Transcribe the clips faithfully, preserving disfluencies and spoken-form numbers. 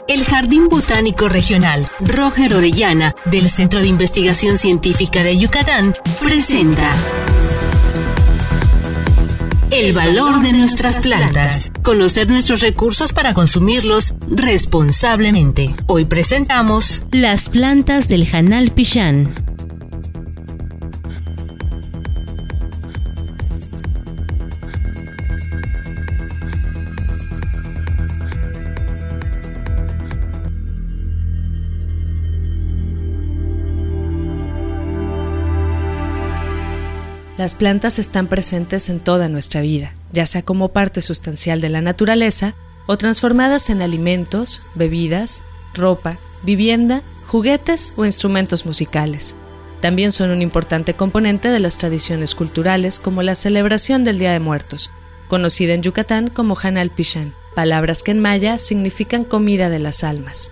El Jardín Botánico Regional Roger Orellana del Centro de Investigación Científica de Yucatán presenta El valor de nuestras plantas. Conocer nuestros recursos para consumirlos responsablemente. Hoy presentamos las plantas del Hanal Pichán. Las plantas están presentes en toda nuestra vida, ya sea como parte sustancial de la naturaleza o transformadas en alimentos, bebidas, ropa, vivienda, juguetes o instrumentos musicales. También son un importante componente de las tradiciones culturales como la celebración del Día de Muertos, conocida en Yucatán como Hanal Pichán, palabras que en maya significan comida de las almas.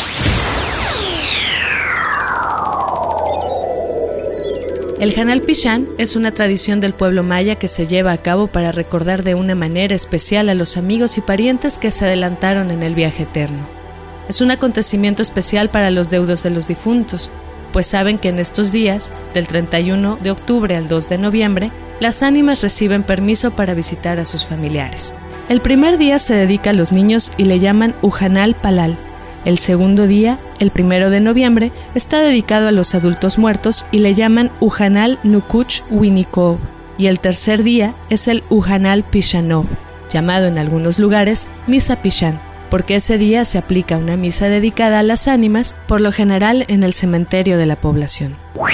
El Hanal Pichán es una tradición del pueblo maya que se lleva a cabo para recordar de una manera especial a los amigos y parientes que se adelantaron en el viaje eterno. Es un acontecimiento especial para los deudos de los difuntos, pues saben que en estos días, del treinta y uno de octubre al dos de noviembre, las ánimas reciben permiso para visitar a sus familiares. El primer día se dedica a los niños y le llaman Ujanal Palal. El segundo día, el primero de noviembre, está dedicado a los adultos muertos y le llaman Ujanal Nukuch Winikov. Y el tercer día es el Ujanal Pichanov, llamado en algunos lugares Misa Pichán, porque ese día se aplica una misa dedicada a las ánimas, por lo general en el cementerio de la población.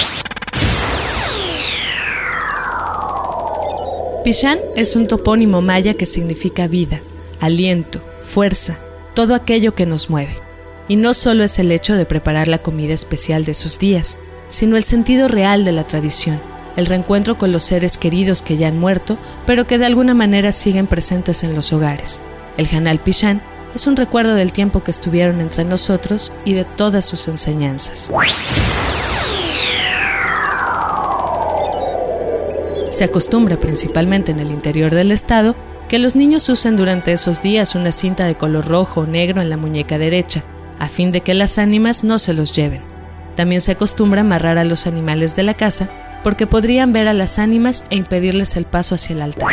Pichán es un topónimo maya que significa vida, aliento, fuerza, todo aquello que nos mueve. Y no solo es el hecho de preparar la comida especial de esos días, sino el sentido real de la tradición, el reencuentro con los seres queridos que ya han muerto, pero que de alguna manera siguen presentes en los hogares. El Hanal Pichán es un recuerdo del tiempo que estuvieron entre nosotros y de todas sus enseñanzas. Se acostumbra, principalmente en el interior del estado, que los niños usen durante esos días una cinta de color rojo o negro en la muñeca derecha, a fin de que las ánimas no se los lleven. También se acostumbra amarrar a los animales de la casa, porque podrían ver a las ánimas e impedirles el paso hacia el altar.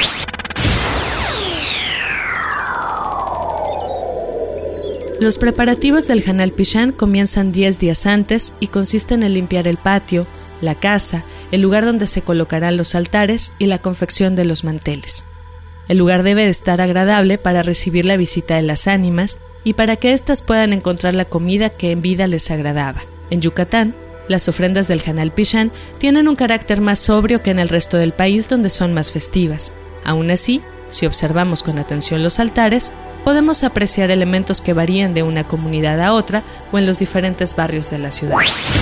Los preparativos del Hanal Pichán comienzan diez días antes y consisten en limpiar el patio, la casa, el lugar donde se colocarán los altares y la confección de los manteles. El lugar debe de estar agradable para recibir la visita de las ánimas y para que éstas puedan encontrar la comida que en vida les agradaba. En Yucatán, las ofrendas del Hanal Pichán tienen un carácter más sobrio que en el resto del país, donde son más festivas. Aún así, si observamos con atención los altares, podemos apreciar elementos que varían de una comunidad a otra o en los diferentes barrios de la ciudad.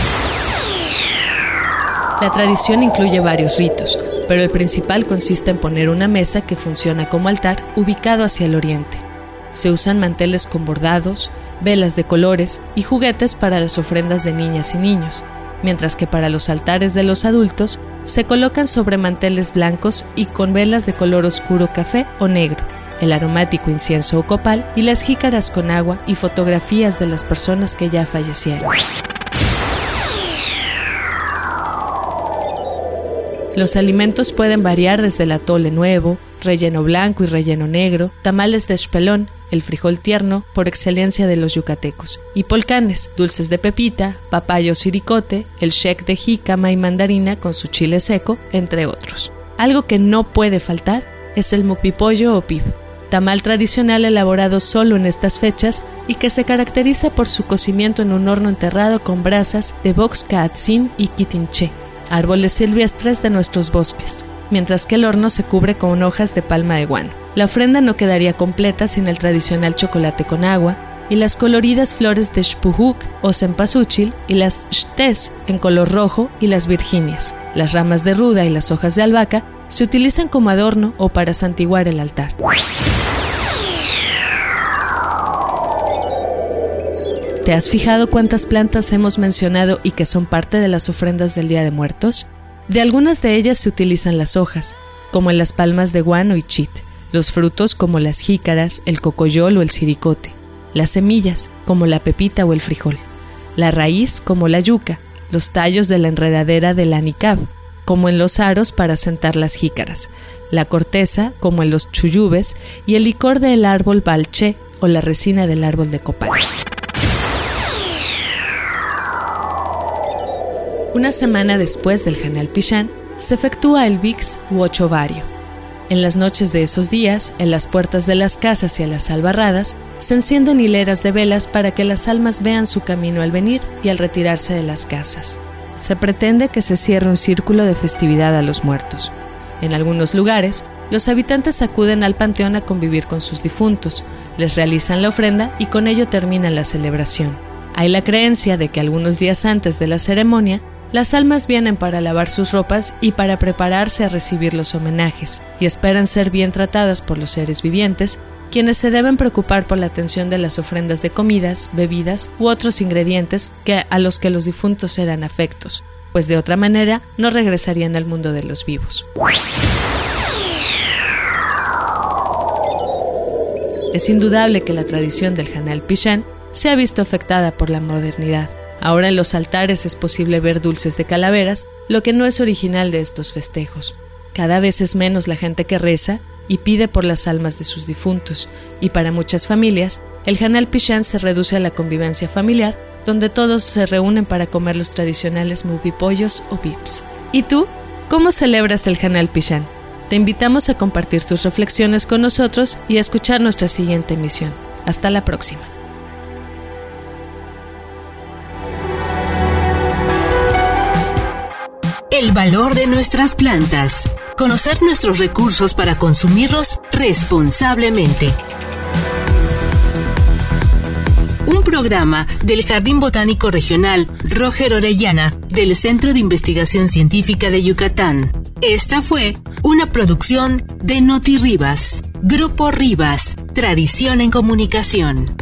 La tradición incluye varios ritos, pero el principal consiste en poner una mesa que funciona como altar ubicado hacia el oriente. Se usan manteles con bordados, velas de colores y juguetes para las ofrendas de niñas y niños, mientras que para los altares de los adultos se colocan sobre manteles blancos y con velas de color oscuro café o negro, el aromático incienso o copal y las jícaras con agua y fotografías de las personas que ya fallecieron. Los alimentos pueden variar desde el atole nuevo, relleno blanco y relleno negro, tamales de xpelón, el frijol tierno por excelencia de los yucatecos, y polcanes, dulces de pepita, papaya o siricote, el shek de jícama y mandarina con su chile seco, entre otros. Algo que no puede faltar es el mukpipollo o pib, tamal tradicional elaborado solo en estas fechas y que se caracteriza por su cocimiento en un horno enterrado con brasas de box kaatzin y quitinché, árboles silvestres de nuestros bosques, mientras que el horno se cubre con hojas de palma de guano. La ofrenda no quedaría completa sin el tradicional chocolate con agua y las coloridas flores de xpujuk o cempasúchil y las xtés en color rojo y las virginias. Las ramas de ruda y las hojas de albahaca se utilizan como adorno o para santiguar el altar. ¿Te has fijado cuántas plantas hemos mencionado y que son parte de las ofrendas del Día de Muertos? De algunas de ellas se utilizan las hojas, como en las palmas de guano y chit, los frutos como las jícaras, el cocoyol o el siricote. las semillas, como la pepita o el frijol, la raíz, como la yuca, los tallos de la enredadera del anicab, como en los aros para sentar las jícaras, la corteza, como en los chuyubes, y el licor del árbol balché o la resina del árbol de copal. Una semana después del Hanal Pishan, se efectúa el Vix u ocho vario. En las noches de esos días, en las puertas de las casas y a las albarradas, se encienden hileras de velas para que las almas vean su camino al venir y al retirarse de las casas. Se pretende que se cierre un círculo de festividad a los muertos. En algunos lugares, los habitantes acuden al panteón a convivir con sus difuntos, les realizan la ofrenda y con ello terminan la celebración. Hay la creencia de que algunos días antes de la ceremonia, las almas vienen para lavar sus ropas y para prepararse a recibir los homenajes, y esperan ser bien tratadas por los seres vivientes, quienes se deben preocupar por la atención de las ofrendas de comidas, bebidas u otros ingredientes que a los que los difuntos eran afectos, pues de otra manera no regresarían al mundo de los vivos. Es indudable que la tradición del Hanal Pishan se ha visto afectada por la modernidad. Ahora en los altares es posible ver dulces de calaveras, lo que no es original de estos festejos. Cada vez es menos la gente que reza y pide por las almas de sus difuntos, y para muchas familias, el Hanal Pishan se reduce a la convivencia familiar, donde todos se reúnen para comer los tradicionales movipollos o bips. ¿Y tú? ¿Cómo celebras el Hanal Pishan? Te invitamos a compartir tus reflexiones con nosotros y a escuchar nuestra siguiente emisión. Hasta la próxima. El valor de nuestras plantas. Conocer nuestros recursos para consumirlos responsablemente. Un programa del Jardín Botánico Regional Roger Orellana del Centro de Investigación Científica de Yucatán. Esta fue una producción de Noti Rivas. Grupo Rivas, tradición en comunicación.